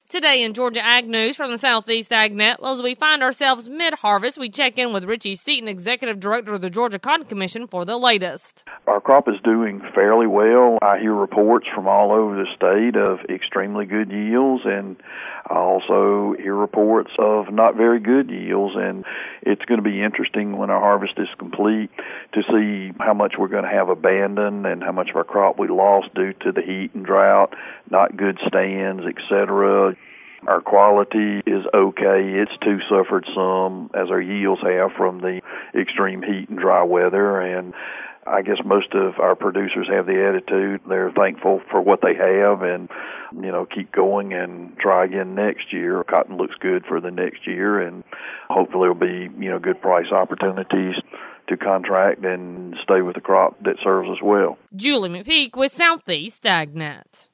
Today in Georgia Ag News from the Southeast AgNet, well, as we find ourselves mid-harvest, we check in with Richie Seaton, Executive Director of the Georgia Cotton Commission, for the latest. Our crop is doing fairly well. I hear reports from all over the state of extremely good yields, and I also hear reports of not very good yields, and it's going to be interesting when our harvest is complete to see how much we're going to have abandoned and how much of our crop we lost due to the heat and drought, not good stands, etc. Our quality is okay. It's too suffered some, as our yields have, from the extreme heat and dry weather, and I guess most of our producers have the attitude they're thankful for what they have and, keep going and try again next year. Cotton looks good for the next year, and hopefully there'll be, good price opportunities to contract and stay with the crop that serves us well. Julie McPeak with Southeast AgNet.